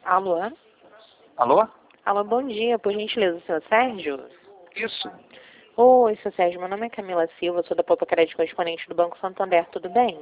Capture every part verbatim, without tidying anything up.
Alô? Alô? Alô, bom dia, por gentileza, senhor Sérgio? Isso. Oi, senhor Sérgio, meu nome é Camila Silva, sou da Poupa Crédito Correspondente do Banco Santander, tudo bem?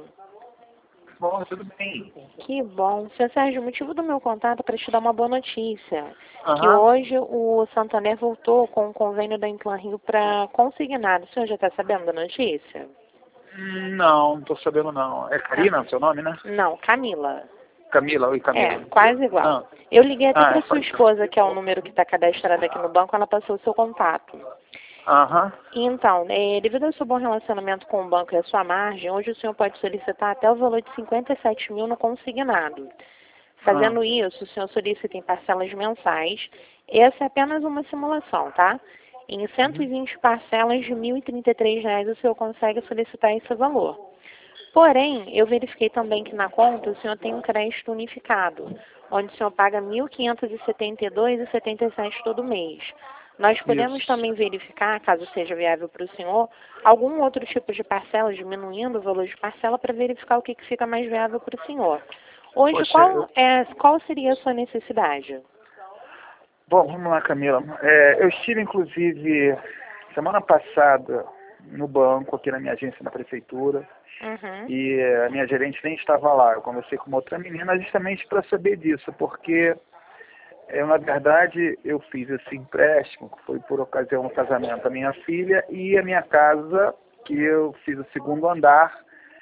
Bom, tudo bem. Que bom. Senhor Sérgio, o motivo do meu contato é para te dar uma boa notícia. Que Aham. hoje o Santander voltou com o convênio da Implan Rio para consignado. O senhor já está sabendo da notícia? Hum, Não, não tô sabendo não. É Karina, seu nome, né? Não, Camila. Camila, oi É, Camila. quase igual. Ah, Eu liguei até ah para é, sua pode ser. esposa, que é o número que está cadastrado aqui no banco, ela passou o seu contato. Aham. Então, é, devido ao seu bom relacionamento com o banco e a sua margem, hoje o senhor pode solicitar até o valor de cinquenta e sete mil no consignado. Ah, Fazendo isso, o senhor solicita em parcelas mensais. Essa é apenas uma simulação, tá? Em cento e uhum. vinte parcelas de mil e trinta e três reais o senhor consegue solicitar esse valor. Porém, eu verifiquei também que na conta o senhor tem um crédito unificado, onde o senhor paga mil quinhentos e setenta e dois reais e setenta e sete centavos todo mês. Nós podemos Isso. também verificar, caso seja viável para o senhor, algum outro tipo de parcela, diminuindo o valor de parcela, para verificar o que, que fica mais viável para o senhor. Hoje, Poxa, qual, eu... é, qual seria a sua necessidade? Bom, vamos lá, Camila. É, eu estive, inclusive, semana passada no banco, aqui na minha agência na prefeitura, Uhum. e a minha gerente nem estava lá. Eu conversei com uma outra menina justamente para saber disso, porque eu, na verdade, eu fiz esse empréstimo, que foi por ocasião do casamento da minha filha, e a minha casa, que eu fiz o segundo andar,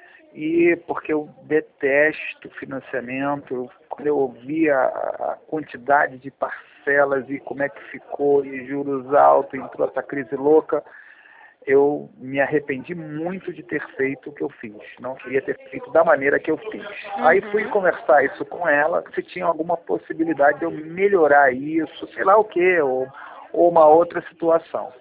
e porque eu detesto financiamento, eu, quando eu ouvi a, a quantidade de parcelas e como é que ficou, e juros altos, entrou essa crise louca, eu me arrependi muito de ter feito o que eu fiz. Não queria ter feito da maneira que eu fiz. Aí fui Uhum. conversar isso com ela, se tinha alguma possibilidade de eu melhorar isso, sei lá o quê, ou, ou uma outra situação.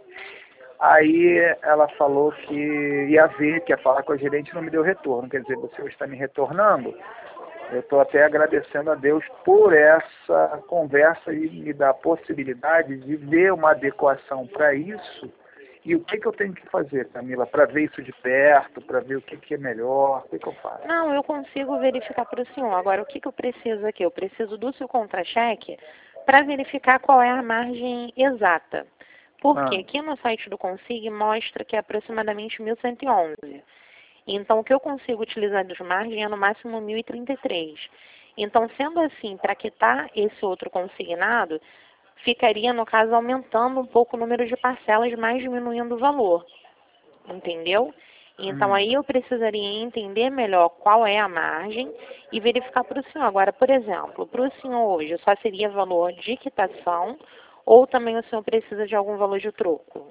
Aí ela falou que ia ver, que ia falar com a gerente, não me deu retorno. Quer dizer, você está me retornando? Eu estou até agradecendo a Deus por essa conversa e me dar a possibilidade de ver uma adequação para isso. E o que, que eu tenho que fazer, Camila, para ver isso de perto, para ver o que, que é melhor, o que, que eu faço? Não, eu consigo verificar para o senhor. Agora, o que, que eu preciso aqui? Eu preciso do seu contra-cheque para verificar qual é a margem exata. Porque Ah, aqui no site do Consig mostra que é aproximadamente mil cento e onze. Então, o que eu consigo utilizar de margem é no máximo mil e trinta e três. Então, sendo assim, para quitar esse outro consignado, ficaria, no caso, aumentando um pouco o número de parcelas, mas diminuindo o valor. Entendeu? Então, hum. aí eu precisaria entender melhor qual é a margem e verificar para o senhor. Agora, por exemplo, para o senhor hoje só seria valor de quitação ou também o senhor precisa de algum valor de troco?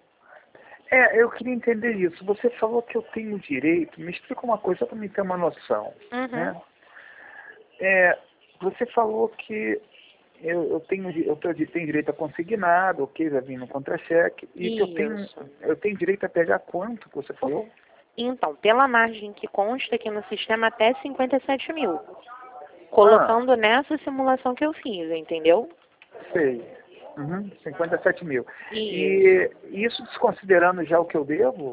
É, eu queria entender isso. Você falou que eu tenho direito, me explica uma coisa para me ter uma noção, Uhum. né? É, você falou que eu, eu tenho eu tô, tenho direito a consignado, ok, já vim no contra-cheque, e que eu tenho, Isso. eu tenho direito a pegar quanto que você falou? Então, pela margem que consta aqui no sistema, até cinquenta e sete mil. Ah, Colocando nessa simulação que eu fiz, entendeu? sei. Uhum, cinquenta e sete mil. Isso. E isso desconsiderando já o que eu devo?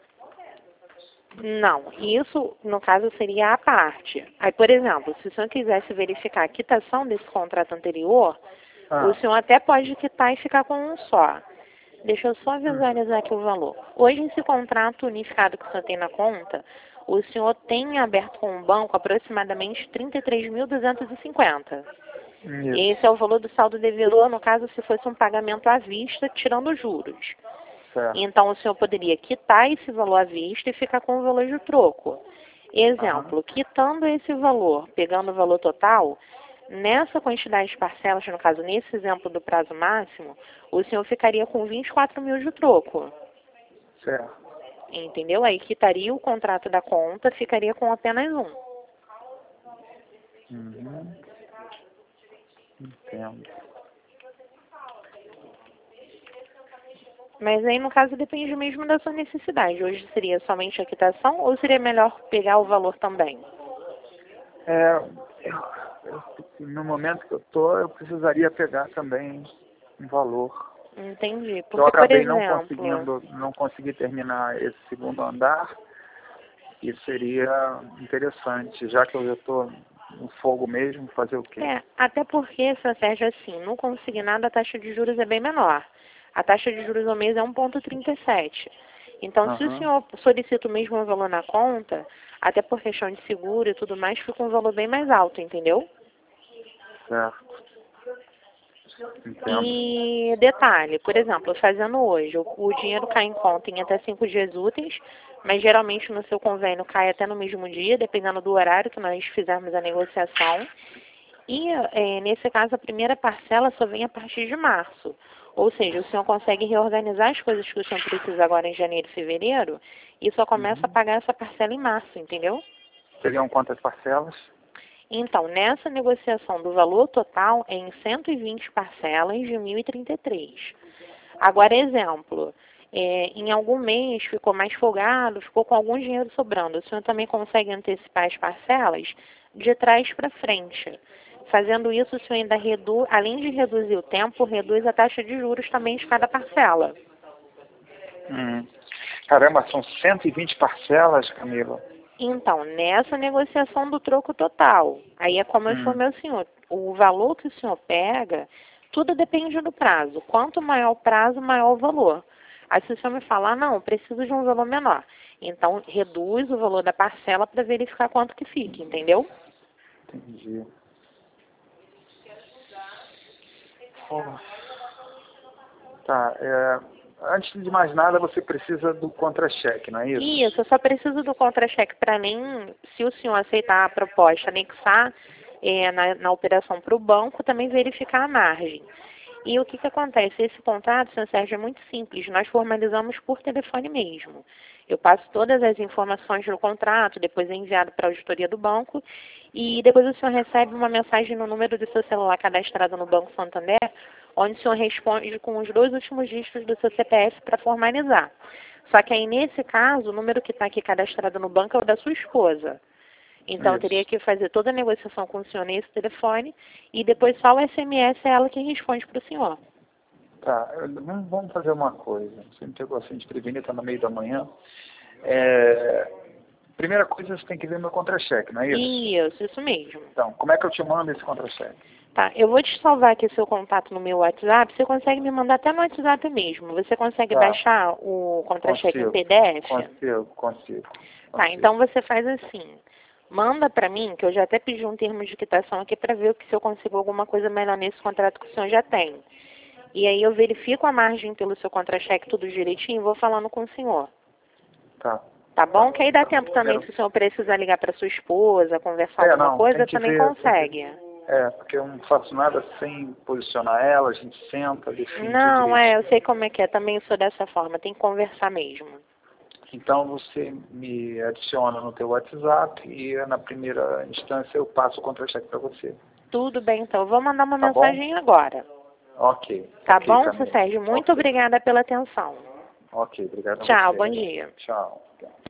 Não, isso no caso seria a parte. Aí, por exemplo, se o senhor quisesse verificar a quitação desse contrato anterior, o Ah, senhor até pode quitar e ficar com um só. Deixa eu só hum, visualizar aqui o valor. Hoje, esse contrato unificado que o senhor tem na conta, o senhor tem aberto com o banco aproximadamente trinta e três mil duzentos e cinquenta. Esse isso, é o valor do saldo devedor, no caso, se fosse um pagamento à vista, tirando os juros. certo. Então, o senhor poderia quitar esse valor à vista e ficar com o valor de troco. Aham, Exemplo, quitando esse valor, pegando o valor total, nessa quantidade de parcelas, no caso, nesse exemplo do prazo máximo, o senhor ficaria com vinte e quatro mil de troco. certo. Entendeu? Aí quitaria o contrato da conta, ficaria com apenas um. Uhum, entendo. Mas aí, no caso, depende mesmo da sua necessidade. Hoje seria somente a quitação ou seria melhor pegar o valor também? É, eu, eu, no momento que eu estou, eu precisaria pegar também um valor. Entendi. Eu Porque, por acabei não exemplo, conseguindo, não consegui terminar esse segundo andar, e seria interessante, já que eu já estou no fogo mesmo, fazer o quê? É, até porque, seu Sérgio, assim, no consignado a taxa de juros é bem menor. A taxa de juros ao mês é um vírgula trinta e sete. Então, uhum. se o senhor solicita o mesmo valor na conta, até por questão de seguro e tudo mais, fica um valor bem mais alto, entendeu? Certo. Entendo. E detalhe, por exemplo, fazendo hoje, o, o dinheiro cai em conta em até cinco dias úteis, mas geralmente no seu convênio cai até no mesmo dia, dependendo do horário que nós fizermos a negociação. E, é, nesse caso, a primeira parcela só vem a partir de março. Ou seja, o senhor consegue reorganizar as coisas que o senhor precisa agora em janeiro e fevereiro e só começa uhum. a pagar essa parcela em março, entendeu? Seriam quantas parcelas? Então, nessa negociação do valor total é em cento e vinte parcelas de mil e trinta e três. Agora, exemplo, é, em algum mês ficou mais folgado, ficou com algum dinheiro sobrando. O senhor também consegue antecipar as parcelas de trás para frente. Fazendo isso, o senhor ainda reduz, além de reduzir o tempo, reduz a taxa de juros também de cada parcela. Hum. Caramba, são cento e vinte parcelas, Camila? Então, nessa negociação do troco total, aí é como eu hum. informei o senhor, o valor que o senhor pega, tudo depende do prazo. Quanto maior o prazo, maior o valor. Aí se o senhor me falar, não, preciso de um valor menor, então reduz o valor da parcela para verificar quanto que fica, entendeu? Entendi. Oh. Tá, é, antes de mais nada você precisa do contra-cheque, não é isso? Isso, eu só preciso do contra-cheque para nem, se o senhor aceitar a proposta, anexar é, na, na operação para o banco, também verificar a margem. E o que que acontece? Esse contrato, senhor Sérgio, é muito simples. Nós formalizamos por telefone mesmo. Eu passo todas as informações do contrato, depois é enviado para a auditoria do banco e depois o senhor recebe uma mensagem no número do seu celular cadastrado no Banco Santander, onde o senhor responde com os dois últimos dígitos do seu C P F para formalizar. Só que aí, nesse caso, o número que está aqui cadastrado no banco é o da sua esposa. Então, Isso. eu teria que fazer toda a negociação com o senhor nesse telefone e depois só o S M S é ela quem responde para o senhor. Tá, vamos fazer uma coisa. Você me pegou assim de prevenir, está no meio da manhã. É, primeira coisa, você tem que ver meu contra-cheque, não é isso? Isso, isso mesmo. Então, como é que eu te mando esse contra-cheque? Tá, eu vou te salvar aqui seu contato no meu WhatsApp. Você consegue me mandar até no WhatsApp mesmo. Você consegue Tá. baixar o contra-cheque em P D F? Consigo, consigo. Tá, consigo. então você faz assim. Manda para mim, que eu já até pedi um termo de quitação aqui para ver se eu consigo alguma coisa melhor nesse contrato que o senhor já tem. E aí eu verifico a margem pelo seu contra-cheque tudo direitinho e vou falando com o senhor. Tá. Tá bom? Que aí dá tempo também, se o senhor precisar ligar para sua esposa, conversar É, alguma não, coisa, tem que também ver, consegue. É, porque eu não faço nada sem posicionar ela, a gente senta, define Não, tudo é, eu sei como é que é, também sou dessa forma, tem que conversar mesmo. Então você me adiciona no teu WhatsApp e na primeira instância eu passo o contra-cheque para você. Tudo bem, então. Eu vou mandar uma Tá mensagem bom? agora. Ok. Tá okay, bom, Camila. seu Sérgio? Muito okay. obrigada pela atenção. Ok, obrigado a Tchau, você. bom dia. Tchau.